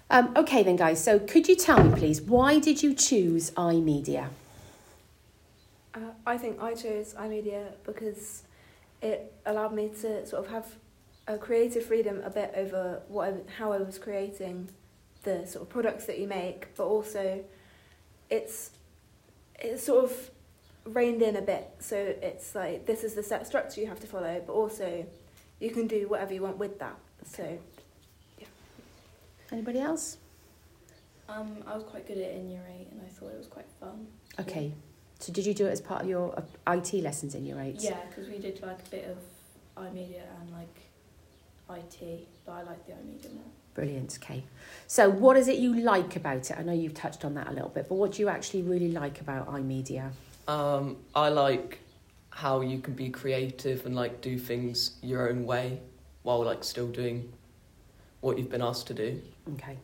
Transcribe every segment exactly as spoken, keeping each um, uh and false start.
Um, okay then, guys, so could you tell me, please, why did you choose iMedia? Uh, I think I chose iMedia because it allowed me to sort of have a creative freedom a bit over what I, how I was creating the sort of products that you make, but also it's it's sort of reined in a bit. So it's like, this is the set structure you have to follow, but also you can do whatever you want with that. So, yeah. Anybody else? Um, I was quite good at it in year eight, and I thought it was quite fun. Okay. So did you do it as part of your uh, I T lessons in year eight? Yeah, because we did like a bit of iMedia and like I T, but I like the iMedia more. Brilliant, okay. So what is it you like about it? I know you've touched on that a little bit, but what do you actually really like about iMedia? Um, I like how you can be creative and like do things your own way while like still doing what you've been asked to do. Okay.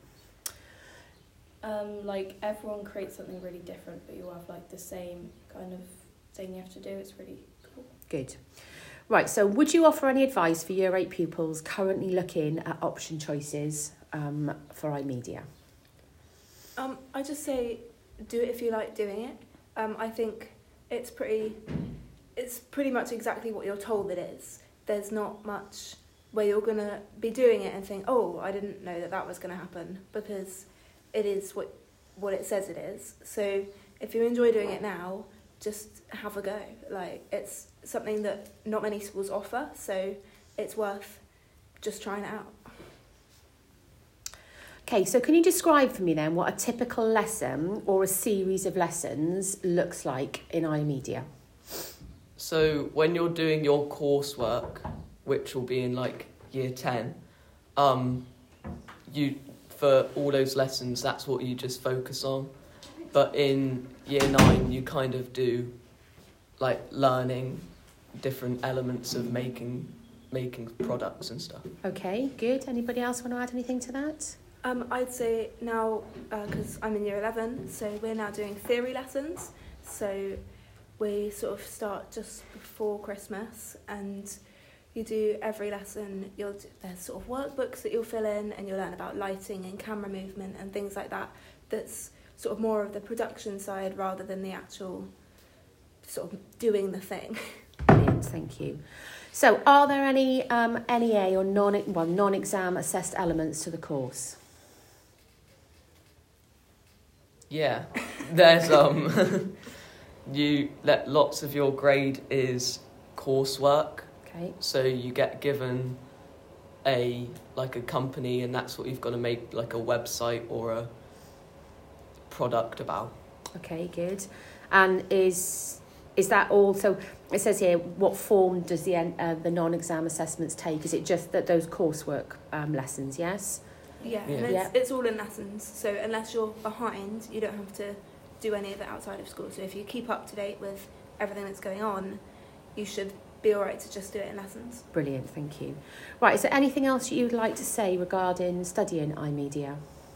Um, like everyone creates something really different, but you have like the same kind of thing you have to do. It's really cool. Good. Right, so would you offer any advice for year eight pupils currently looking at option choices um, for iMedia? Um, I just say do it if you like doing it. Um, I think it's pretty, it's pretty much exactly what you're told it is. There's not much where you're going to be doing it and think, oh, I didn't know that that was going to happen, because it is what what it says it is. So if you enjoy doing it now, just have a go. Like, it's something that not many schools offer, so it's worth just trying it out. Okay, so can you describe for me then what a typical lesson or a series of lessons looks like in iMedia? So when you're doing your coursework, which will be in like year ten, um, you for all those lessons, that's what you just focus on. But in year nine, you kind of do like learning different elements of making making products and stuff. Okay, good. Anybody else want to add anything to that? Um, I'd say now, because uh, I'm in year eleven, so we're now doing theory lessons. So we sort of start just before Christmas, and you do every lesson. You'll do, there's sort of workbooks that you'll fill in, and you'll learn about lighting and camera movement and things like that. That's sort of more of the production side rather than the actual sort of doing the thing. Brilliant, thank you. So are there any um, N E A or non well non-exam assessed elements to the course? Yeah, there's um, you let lots of your grade is coursework. Okay. So you get given a like a company, and that's what you've got to make like a website or a product about. Okay, good. And is is that all? So it says here, what form does the uh, the non-exam assessments take? Is it just that those coursework um, lessons? Yes. Yeah, Yeah. and it's, Yeah. it's all in lessons. So unless you're behind, you don't have to do any of it outside of school. So if you keep up to date with everything that's going on, you should be all right to just do it in lessons. Brilliant, thank you. Right, is there anything else you'd like to say regarding studying iMedia?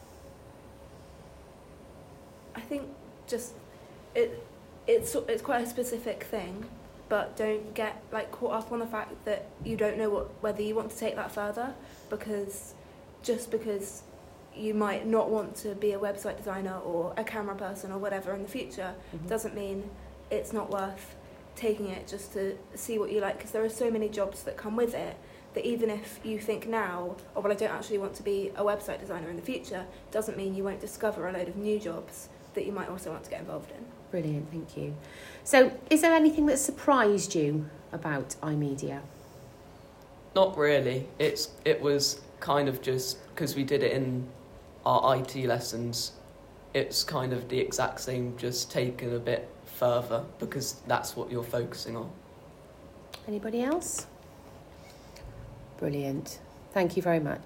I think just it it's it's quite a specific thing, but don't get like caught up on the fact that you don't know what whether you want to take that further, because just because you might not want to be a website designer or a camera person or whatever in the future Mm-hmm. doesn't mean it's not worth taking it just to see what you like, because there are so many jobs that come with it that even if you think now, oh well, I don't actually want to be a website designer in the future, doesn't mean you won't discover a load of new jobs that you might also want to get involved in. Brilliant, thank you. So is there anything that surprised you about iMedia? Not really. It's it was kind of just because we did it in our I T lessons. It's kind of the exact same, just taken a bit further because that's what you're focusing on. Anybody else? Brilliant. Thank you very much.